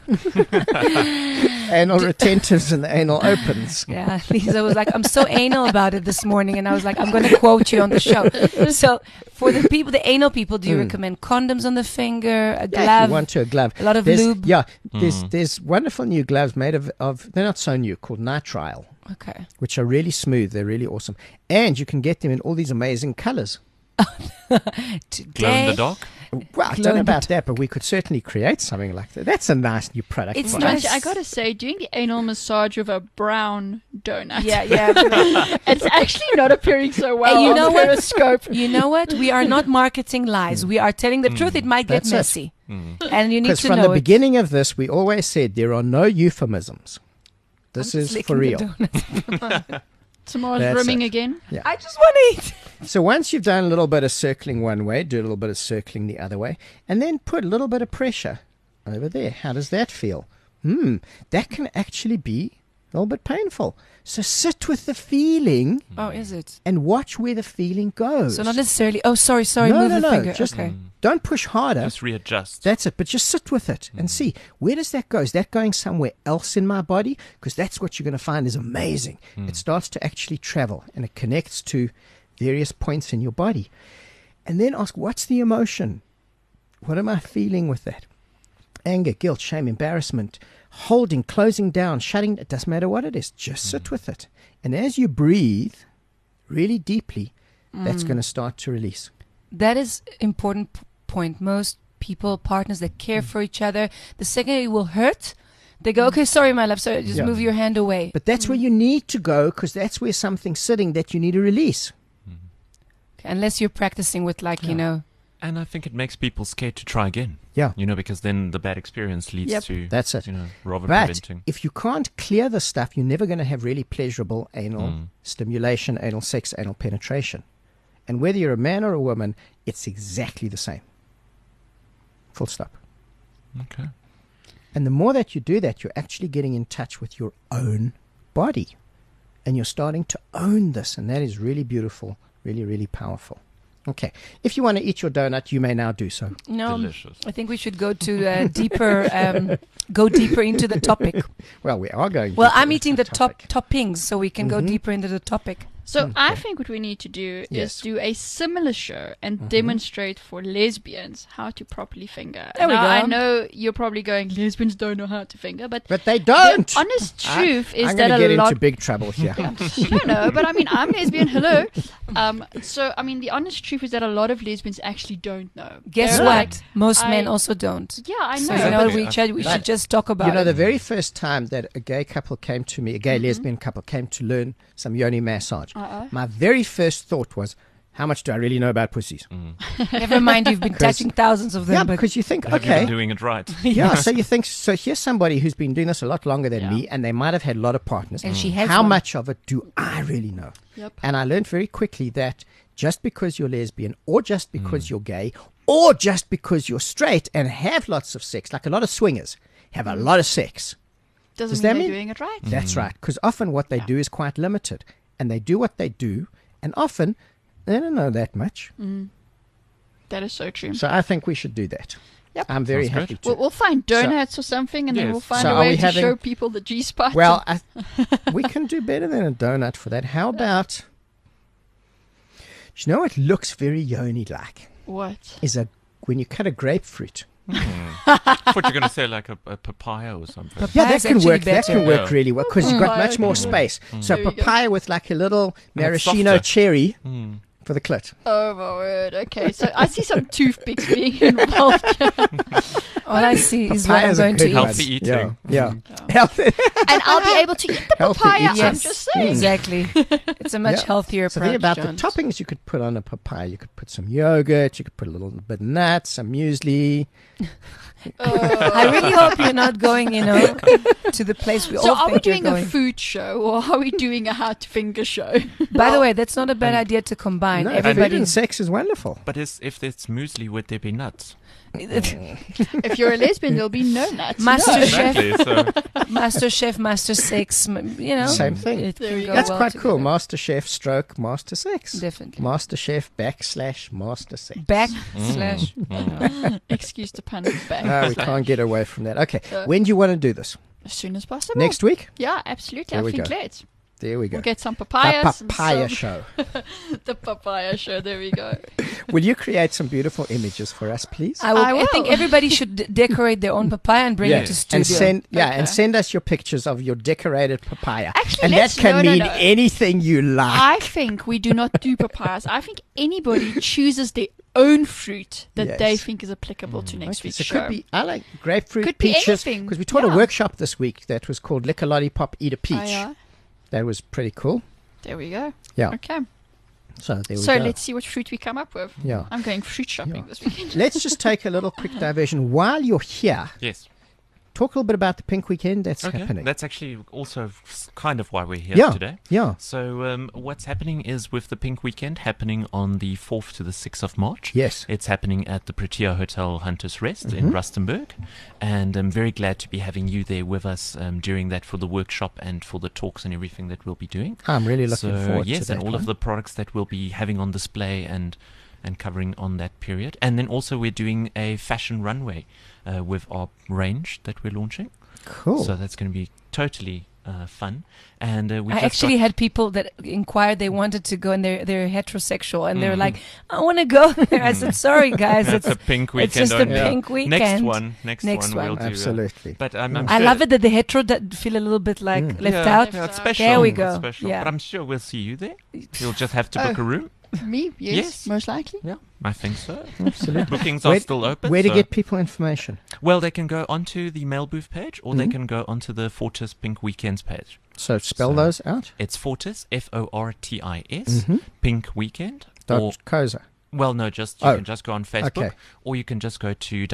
Anal retentives and the anal opens. Yeah, Lisa was like, I'm so anal about it this morning. And I was like, I'm going to quote you on the show. So for the people, the anal people, do you recommend condoms on the finger, a glove? Yeah, if you want to, a glove. A lot of There's- lube? Yeah, there's wonderful new gloves made of they're not so new, called nitrile, Okay. which are really smooth. They're really awesome. And you can get them in all these amazing colors. Glow Today, in the dark? Well, I Glow don't know in the about that, but we could certainly create something like that. That's a nice new product. It's for nice. us. I gotta say, doing the anal massage with a brown donut. yeah. It's actually not appearing so well And you on know what? Periscope. You know what? We are not marketing lies. We are telling the truth. It might get That's it. messy. And you need Because to from know the it. beginning of this, we always said there are no euphemisms. This I'm is just for licking the real. donut. Tomorrow's That's rimming it. again. I just want to eat. So once you've done a little bit of circling one way, do a little bit of circling the other way, and then put a little bit of pressure over there. How does that feel? That can actually be a little bit painful. So sit with the feeling Oh, is it? and watch where the feeling goes. So not necessarily. Oh, sorry. no, Move the no, finger. just Okay. don't push harder. Just readjust. That's it. But just sit with it and see, where does that go? Is that going somewhere else in my body? Because that's what you're going to find is amazing. It starts to actually travel and it connects to various points in your body. And then ask, what's the emotion? What am I feeling with that? Anger, guilt, shame, embarrassment, holding, closing down, shutting. It doesn't matter what it is. Just sit with it. And as you breathe really deeply, that's going to start to release. That is important point. Most people, partners that care for each other, the second it will hurt, they go, okay, sorry, my love, sorry, just Yeah. move your hand away. But that's where you need to go because that's where something's sitting that you need to release. Unless you're practicing with, like, you know, And I think it makes people scared to try again. Yeah. You know, because then the bad experience leads Yep. to, That's it. you know, rather But preventing. if you can't clear the stuff, you're never going to have really pleasurable anal stimulation, anal sex, anal penetration. And whether you're a man or a woman, it's exactly the same. Full stop. Okay. And the more that you do that, you're actually getting in touch with your own body. And you're starting to own this. And that is really beautiful, really, really powerful. Okay. If you want to eat your donut, you may now do so. no, Delicious. I think we should go to deeper, go deeper into the topic. Well, we are going Well, deeper I'm into eating the topic. toppings, so we can go deeper into the topic. So I think what we need to do Yes. is do a similar show and demonstrate for lesbians how to properly finger. There we now, go. I know you're probably going, lesbians don't know how to finger, but But they don't. the honest truth is I'm that going to a get lot. into big trouble here. No, but I mean, I'm lesbian. Hello. So I mean, the honest truth is that a lot of lesbians actually don't know. Guess They're what? like, Most men I- also don't. yeah, I know. So you know what, Exactly. we But, should just talk about You know, it. the very first time that a gay couple came to me, a gay lesbian couple came to learn some yoni massage, my very first thought was, how much do I really know about pussies? Never mind, you've been touching thousands of them. Yeah, but because you think, Have you been okay, doing it right? yeah, so you think, so here's somebody who's been doing this a lot longer than me, and they might have had a lot of partners. And she has How one. much of it do I really know? Yep. And I learned very quickly that just because you're lesbian, or just because you're gay, or just because you're straight and have lots of sex, like a lot of swingers have a lot of sex. Doesn't Does mean that they're mean- doing it right. That's right. Because often what they do is quite limited. And they do what they do. And often they don't know that much. That is so true. So I think we should do that. Yep. I'm very Sounds happy good. to. We'll find donuts or something, and then Yes. we'll find So a are way we to having- show people the G spot. Well, we can do better than a donut for that. How about... Do you know what looks very yoni-like? what? Is when you cut a grapefruit. I thought you were going to say like a papaya or something. Yeah, Papaya's that can actually work. That better. can work Yeah. really well because you've got Papaya much more can space. So There we go. papaya with like a little And it's maraschino softer. cherry for the clit. Oh my word. Okay, so I see some toothpicks being involved. All I see is what I'm Papaya's a going to good eat. one. Healthy eating. Yeah. Healthy. And I'll be able to eat the Healthy papaya. eating. I'm Yes, just saying. exactly. It's a much Yeah. healthier So approach. think about Jones. the toppings you could put on a papaya. You could put some yogurt. You could put a little bit of nuts, some muesli. I really hope you're not going, to the place we So all are we think you're doing a going. food show or are we doing a how to finger show? By the way, that's not a bad idea to combine. No, food Everybody. and sex is wonderful. But if it's muesli, would there be nuts? If you're a lesbian, there'll be no nuts. Master Chef. Exactly. So Master Chef, Master Sex, Same thing. It There can you go go. That's well quite cool. together. Master Chef stroke Master Sex. Definitely. Master Chef / Master Sex. Back/. Excuse the pun back. No, we can't get away from that. Okay. So- When do you want to do this? As soon as possible. Next week? Yeah, absolutely. There I we think go. let's. There we go. We'll get some The papayas. and papaya some- show. The papaya show. There we go. Will you create some beautiful images for us, please? I I think will. everybody should decorate their own papaya and bring it to studio. And send us your pictures of your decorated papaya. Actually, and that let's- can no, mean no. anything you like. I think we do not do papayas. I think anybody chooses their own fruit that Yes. they think is applicable to next Okay, week's so it show. could be, I like grapefruit, Could be peaches. anything, Because we taught a yeah. workshop this week that was called Lick a Lollipop, Eat a Peach. Oh, yeah. That was pretty cool. There we go. Yeah. Okay. So there we So go. let's see what fruit we come up with. Yeah. I'm going fruit shopping Yeah. this weekend. Let's just take a little quick diversion. While you're here, Yes. talk a little bit about the Pink Weekend that's Okay. happening. That's actually also kind of why we're here Yeah. today. Yeah. So what's happening is with the Pink Weekend happening on the 4th to the 6th of March. Yes. It's happening at the Protea Hotel Hunters Rest Mm-hmm. in Rustenburg. And I'm very glad to be having you there with us during that for the workshop and for the talks and everything that we'll be doing. I'm really looking So, forward yes, to that and all one. of the products that we'll be having on display and covering on that period. And then also we're doing a fashion runway with our range that we're launching. Cool. So that's going to be totally fun. And we I just actually got- had people that inquired they wanted to go and they're heterosexual and they were like, I want to go there. I said, sorry guys, That's it's a Pink it's Weekend just a only. Pink Weekend. Next Next one one. we'll do. Absolutely. But I'm I sure love it that the hetero that feel a little bit like left out. Yeah, it's special. There we It's go. special. Yeah. But I'm sure we'll see you there. You'll just have to book a room. Me? Yes, Yes. most likely. Yeah, I think so. Absolutely. Bookings Where- are still open. Where to so- get people information? Well, they can go onto the Mail Booth page or Mm-hmm. they can go onto the Fortis Pink Weekends page. So spell So- those out. It's Fortis, Fortis, Mhm. Pink Weekend. Or, Dot Koza. well, no, just you Oh, can just go on Facebook okay. or you can just go to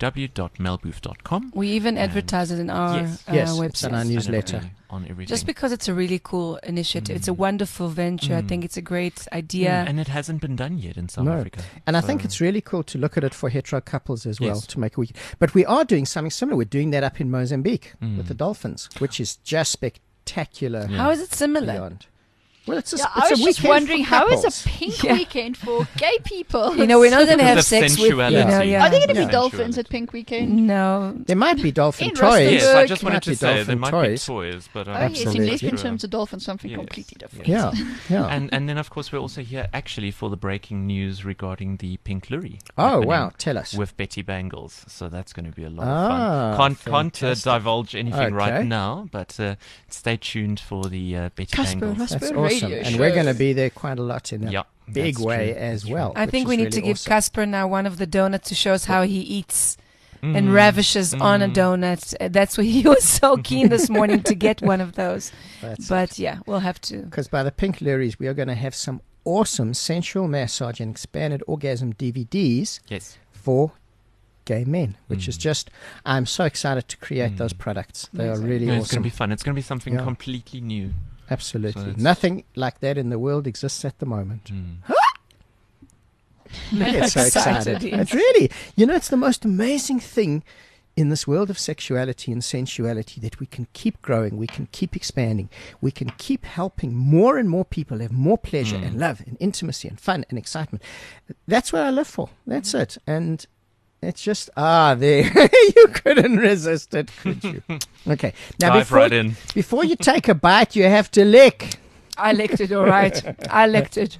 www.mailbooth.com. We even advertise it in our Yes. Yes, website. it's on our newsletter. On everything. Just because it's a really cool initiative. It's a wonderful venture. I think it's a great idea. And it hasn't been done yet in South No. Africa. And I think So- it's really cool to look at it for hetero couples as well, Yes. to make a week. But we are doing something similar. We're doing that up in Mozambique with the Mm. dolphins, which is just spectacular. How is it similar? Beyond. Well, it's a, Yeah, it's I was a just weekend wondering for how is couples. a pink Yeah. weekend for gay people? You know, we're not going to Because have of sex with, sensuality. yeah. Are there going to Yeah. be dolphins Sensuality. at Pink Weekend? No. There might be dolphin In toys. Yes, I Rustenburg. just Might wanted to be say there dolphin might toys. be toys, but Oh, I'm yes, in Absolutely. lesbian sure. terms, a dolphin something Yes. completely different. Yeah, yeah. And then of course we're also here actually for the breaking news regarding the Pink Lurie. Oh, happening wow. Tell us. With Betty Bangles, so that's going to be a lot Ah, of fun. Can't fantastic. divulge anything Okay. right now, but stay tuned for the Betty Casper, Bangles. That's Casper awesome. radio And we're show. going to be there quite a lot in a Yeah, big that's way true. as That's well. I which think is we need really to give awesome. Casper now one of the donuts to show us how he eats Mm. and ravishes on a donut. That's why he was so keen this morning to get one of those. That's But yeah, we'll have to. Because by the Pink Luries, we are going to have some awesome sensual massage and expanded orgasm DVDs Yes. for gay men, which is just, I'm so excited to create those products. They are really Yeah, it's awesome. going to be fun. It's going to be something Yeah. completely new. Absolutely. So it's- Nothing like that in the world exists at the moment. Mm. I get so excited. It's really, it's the most amazing thing in this world of sexuality and sensuality that we can keep growing, we can keep expanding, we can keep helping more and more people have more pleasure and love and intimacy and fun and excitement. That's what I live for. That's it. And it's just, there. You couldn't resist it, could you? Okay. Now, Dive right in. before you take a bite, you have to lick. I licked it, all right. I licked it.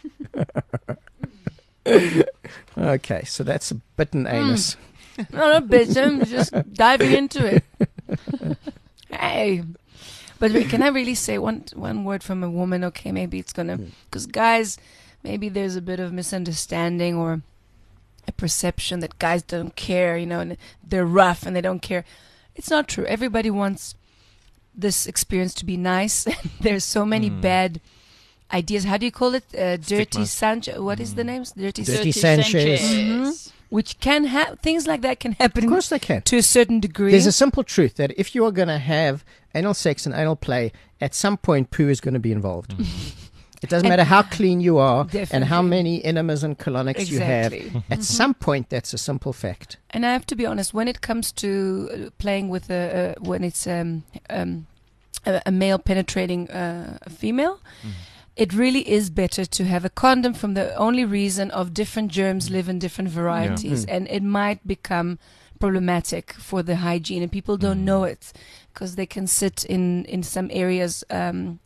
Okay, so that's a bitten anus. No, not bitten. Just diving into it. Hey. But can I really say one word from a woman? Okay, maybe it's going to... Because guys, maybe there's a bit of misunderstanding or a perception that guys don't care, and they're rough and they don't care. It's not true. Everybody wants this experience to be nice. There's so many bad ideas. How do you call it? Dirty Stigma. Sanchez. What is the name? Dirty Sanchez. Mhm. Which can have... Things like that can happen Of course they can. to a certain degree. There's a simple truth that if you are going to have anal sex and anal play, at some point poo is going to be involved. It doesn't matter how clean you are and how Definitely. many enemas and colonics you have. Exactly. At some point, that's a simple fact. And I have to be honest, when it comes to playing with when it's a male penetrating a female, it really is better to have a condom from the only reason of different germs live in different varieties, and it might become problematic for the hygiene, and people don't know it because they can sit in some areas in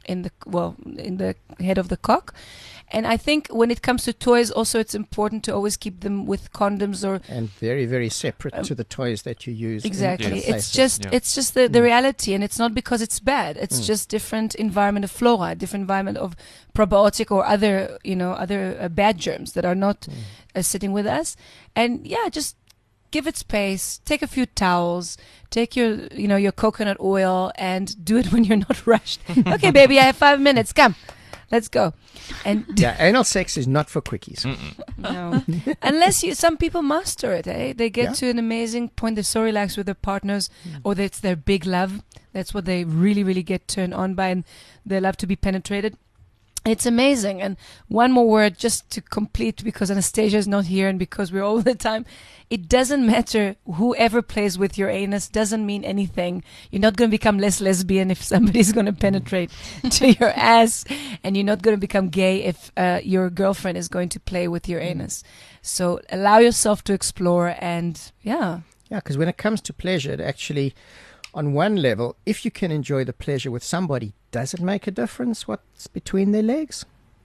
the head of the cock. And I think when it comes to toys, also it's important to always keep them with condoms or And very, very separate to the toys that you use. in exactly. other It's places. just it's just the reality, and it's not because it's bad. It's just different environment of flora, different environment of probiotic or other bad germs that are not sitting with us. And just give it space. Take a few towels. Take your coconut oil and do it when you're not rushed. Okay, baby, I have 5 minutes. Come, let's go. And Yeah, anal sex is not for quickies. no, unless some people master it. They get Yeah. to an amazing point. They're so relaxed with their partners, or that's their big love. That's what they really, really get turned on by, and they love to be penetrated. It's amazing. And one more word just to complete, because Anastasia is not here and because we're all the time. It doesn't matter whoever plays with your anus, doesn't mean anything. You're not going to become less lesbian if somebody's going to penetrate to your ass, and you're not going to become gay if your girlfriend is going to play with your anus. So allow yourself to explore, and Yeah, because when it comes to pleasure, it actually, on one level, if you can enjoy the pleasure with somebody, does it make a difference what's between their legs?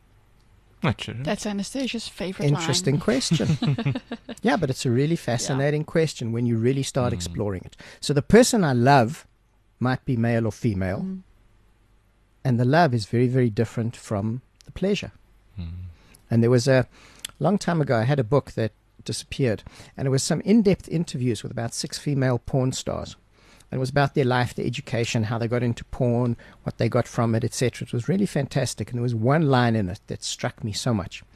Not sure. That's Anastasia's favorite Interesting line. question. Yeah, but it's a really fascinating question when you really start exploring it. So the person I love might be male or female, and the love is very, very different from the pleasure. And there was a long time ago, I had a book that disappeared, and it was some in-depth interviews with about 6 female porn stars. And it was about their life, their education, how they got into porn, what they got from it, etc. It was really fantastic. And there was one line in it that struck me so much.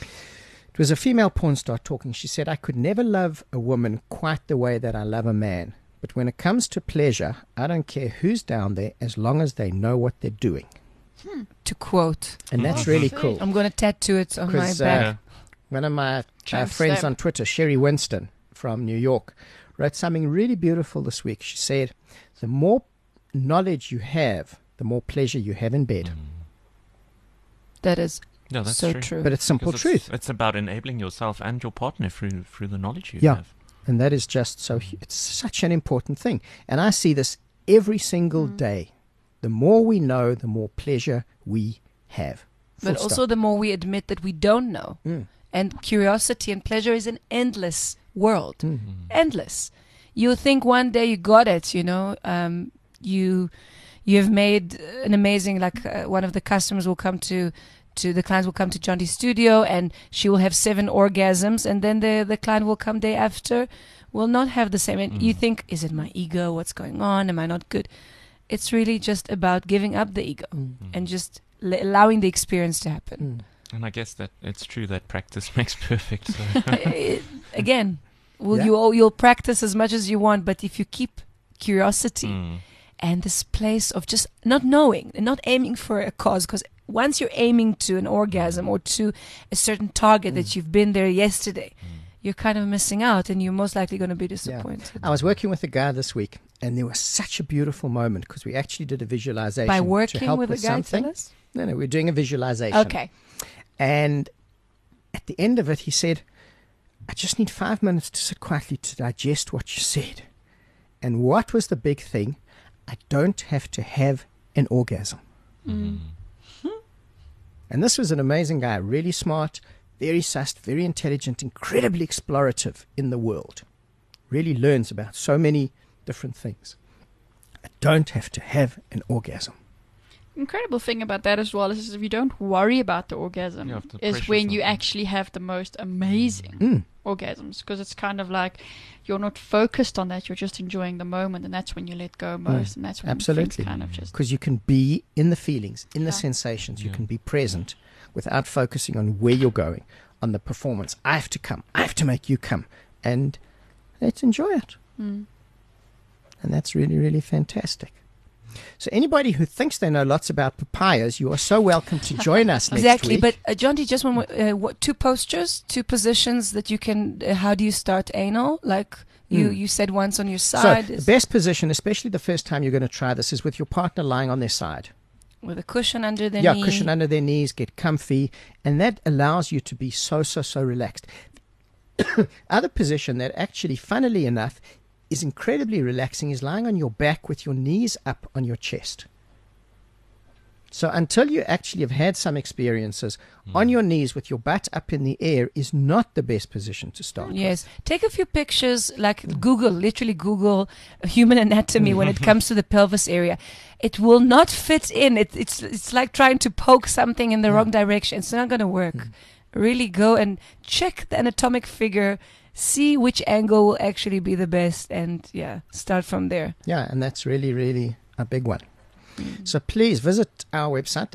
It was a female porn star talking. She said, "I could never love a woman quite the way that I love a man. But when it comes to pleasure, I don't care who's down there as long as they know what they're doing." to quote, And that's really cool. I'm going to tattoo it on my Because back. one of my Tramp friends stamp. on Twitter, Sherry Winston from New York, wrote something really beautiful this week. She said, "The more knowledge you have, the more pleasure you have in bed." That is No, that's so true. true. But it's simple Because truth. It's about enabling yourself and your partner through the knowledge you Yeah. have. And that is just so, it's such an important thing. And I see this every single day. The more we know, the more pleasure we have. But Full also stop. the more we admit that we don't know. And curiosity and pleasure is an endless world. Endless. You think one day you got it, you have made an amazing, one of the customers will come to the clients will come to John Dee's studio, and she will have 7 orgasms, and then the client will come day after, will not have the same. And you think, is it my ego? What's going on? Am I not good? It's really just about giving up the ego and just allowing the experience to happen. And I guess that it's true that practice makes perfect. So. Again, Yeah. you'll practice as much as you want, but if you keep curiosity and this place of just not knowing and not aiming for a cause, because once you're aiming to an orgasm or to a certain target that you've been there yesterday, you're kind of missing out, and you're most likely going to be disappointed. I was working with a guy this week, and there was such a beautiful moment because we actually did a visualization. By to working help with a guy, something. tell us? No, we're doing a visualization. Okay. And at the end of it, he said, "I just need 5 minutes to sit quietly to digest what you said." And what was the big thing? I don't have to have an orgasm. And this was an amazing guy, really smart, very sussed, very intelligent, incredibly explorative in the world. Really learns about so many different things. I don't have to have an orgasm. Incredible thing about that as well is if you don't worry about the orgasm, Yeah, if the is pressure's when not you there. actually have the most amazing orgasms, because it's kind of like you're not focused on that, you're just enjoying the moment, and that's when you let go most, and that's when Absolutely. things kind of just Because you can be in the feelings, in the Yeah. sensations. You Yeah. can be present without focusing on where you're going, on the performance. I have to come. I have to make you come. And let's enjoy it. And that's really, really fantastic. So anybody who thinks they know lots about papayas, you are so welcome to join us next Exactly, week. but John, just one more, two postures, two positions that you can. How do you start anal? Like you said once on your side. So the best position, especially the first time you're going to try this, is with your partner lying on their side. With a cushion under their Yeah, knee. cushion under their knees, get comfy, and that allows you to be so relaxed. Other position that actually, funnily enough, is incredibly relaxing is lying on your back with your knees up on your chest. So until you actually have had some experiences, on your knees with your butt up in the air is not the best position to start. Yes. Take a few pictures, like literally Google human anatomy when it comes to the pelvis area. It will not fit in. It's like trying to poke something in the wrong direction. It's not going to work. Really go and check the anatomic figure, see which angle will actually be the best, and start from there. Yeah, and that's really, really a big one. So please visit our website,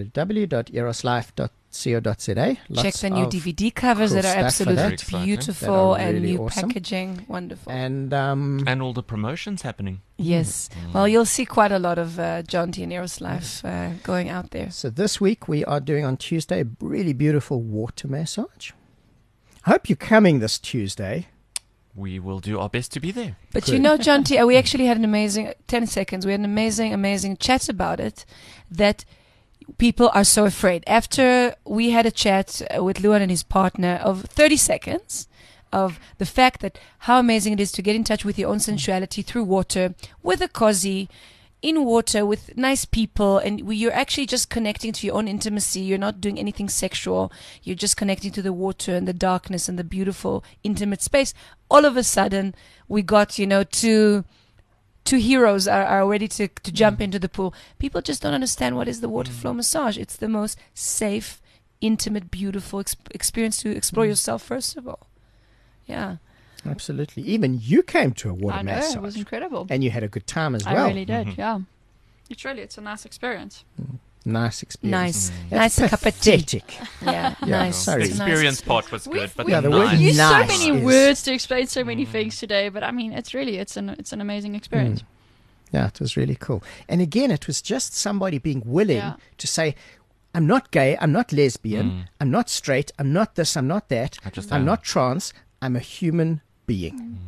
www.eroslife.co.za. Check the new DVD covers cool that are stuff for absolutely that. beautiful That are and really new awesome. packaging. Wonderful. And And all the promotions happening. Yes. Well, you'll see quite a lot of John T and Eros Life going out there. so this week we are doing on Tuesday a really beautiful water massage. I hope you're coming this Tuesday. We will do our best to be there. But Good. you know, John T, we actually had an amazing 10 seconds. We had an amazing chat about it that people are so afraid. After we had a chat with Luan and his partner of 30 seconds of the fact that how amazing it is to get in touch with your own sensuality through water with a cozy, in water with nice people, and you're actually just connecting to your own intimacy. You're not doing anything sexual. You're just connecting to the water and the darkness and the beautiful intimate space. All of a sudden, we got, two heroes are ready to jump into the pool. People just don't understand what is the water flow massage. It's the most safe, intimate, beautiful experience to explore yourself, first of all. Yeah. Absolutely. Even you came to a water I know, massage. it was incredible. And you had a good time as well. I really did, yeah. It's a nice experience. Nice experience. Nice That's cup of tea. pathetic. Yeah, Yeah, nice. sorry. The Nice. experience part was good, but Yeah, the nice. word We used nice so many is- words to explain so many things today, but I mean, it's an amazing experience. Yeah, it was really cool. And again, it was just somebody being willing Yeah. to say, I'm not gay, I'm not lesbian, I'm not straight, I'm not this, I'm not that, I just I'm am. not trans, I'm a human being.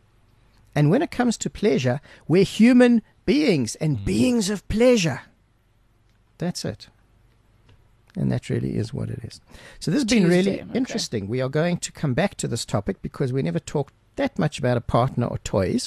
And when it comes to pleasure, we're human beings and beings of pleasure. That's it. And that really is what it is. So this has been really Tuesday, okay. interesting. We are going to come back to this topic because we never talked that much about a partner or toys.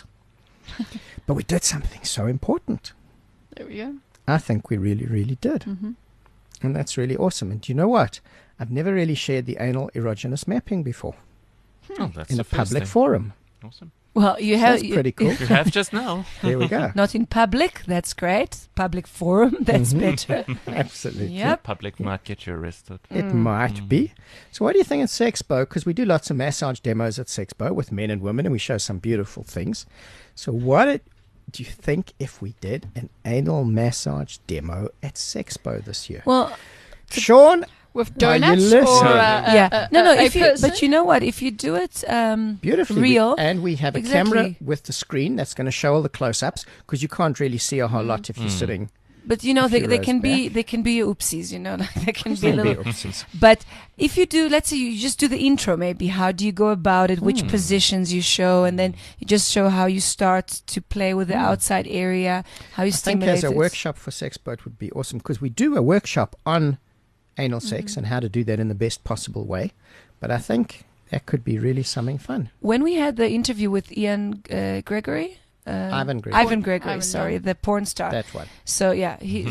But we did something so important. There we go. I think we really, really did. And that's really awesome. And do you know what? I've never really shared the anal erogenous mapping before Oh, that's in the a first public thing. forum. Awesome. Well, you So have that's pretty cool. You have just now. There we go. not in public. That's great. Public forum. That's better. Absolutely. Yep. Public might get you arrested. It might be. So what do you think at Sexpo? Because we do lots of massage demos at Sexpo with men and women, and we show some beautiful things. So what do you think if we did an anal massage demo at Sexpo this year? Well, Sean, With Are you donuts listening? or yeah. But you know what? If you do it beautifully. real, And we have a Exactly. camera with the screen that's going to show all the close-ups because you can't really see a whole lot if you're sitting. but you know a few they rows can be back. they can be oopsies. You know, like they can be a Maybe little. oopsies. But if you do, let's say you just do the intro, maybe how do you go about it, which positions you show, and then you just show how you start to play with the outside area, how you I think stimulate as a it. workshop for Sexpo it would be awesome because we do a workshop on anal sex and how to do that in the best possible way. But I think that could be really something fun. When we had the interview with Ian Gregory, Ivan Gregory. Ivan Gregory, Ivan, sorry, yeah. the porn star. That one. So yeah, he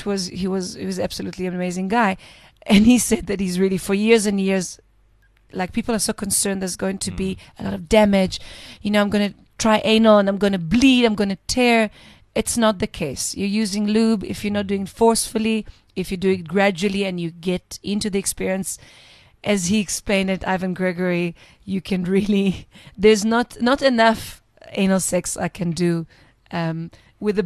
was absolutely an amazing guy, and he said that he's really for years and years, like people are so concerned there's going to be a lot of damage. You know, I'm going to try anal and I'm going to bleed, I'm going to tear. It's not the case. You're using lube. If you're not doing it forcefully, if you do it gradually and you get into the experience, as he explained it, Ivan Gregory, you can really. There's not enough anal sex I can do with the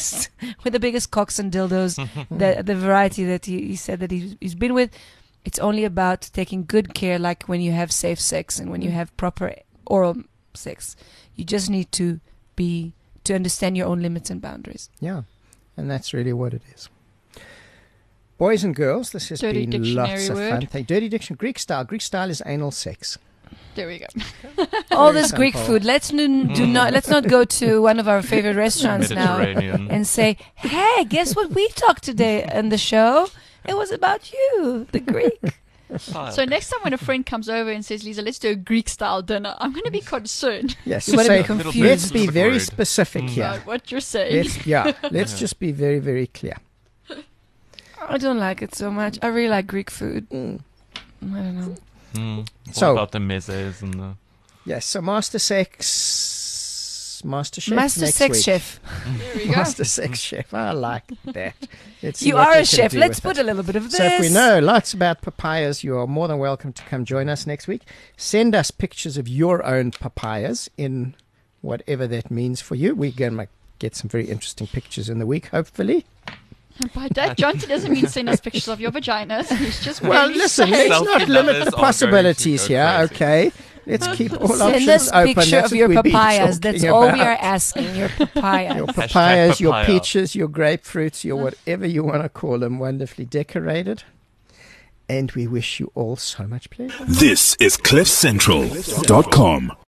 biggest cocks and dildos, the variety that he said that he's been with. It's only about taking good care, like when you have safe sex and when you have proper oral sex. You just need to understand your own limits and boundaries. Yeah. And that's really what it is. Boys and girls, this has Dirty been dictionary lots of word. fun. Dirty dictionary. Greek style. Greek style is anal sex. There we go. All Very this Greek simple. food. Let's not go to one of our favorite restaurants now Mediterranean. and say, "Hey, guess what we talked today in the show? It was about you, the Greek." So next time when a friend comes over and says, Lisa, let's do a Greek style dinner, I'm going to be concerned Yes. You want to be say, confused. let's be very Word. specific here. about what you're saying. Let's just be very, very clear. I don't like it so much. I really like Greek food. Mm. I don't know. What So- about the mezes and the... Yes. So Master Chef Master next Sex week. Chef. There we go. Master Sex Chef. I like that. Let's see You what are we a can chef. do Let's with put it. a little bit of this. So if we know lots about papayas, you are more than welcome to come join us next week. Send us pictures of your own papayas in whatever that means for you. We're going to get some very interesting pictures in the week, hopefully. By that, Jonty doesn't mean send us pictures of your vaginas. He's just Well, really listen, saying- let's not Selfie limit lovers the are going to possibilities go here, crazy. okay? Let's keep all Send options us open. picture That's of what your we've been papayas. That's talking all we about. are asking. Your papayas. Your papayas, your papaya. peaches, your grapefruits, your whatever you want to call them, wonderfully decorated. And we wish you all so much pleasure. This is CliffCentral.com.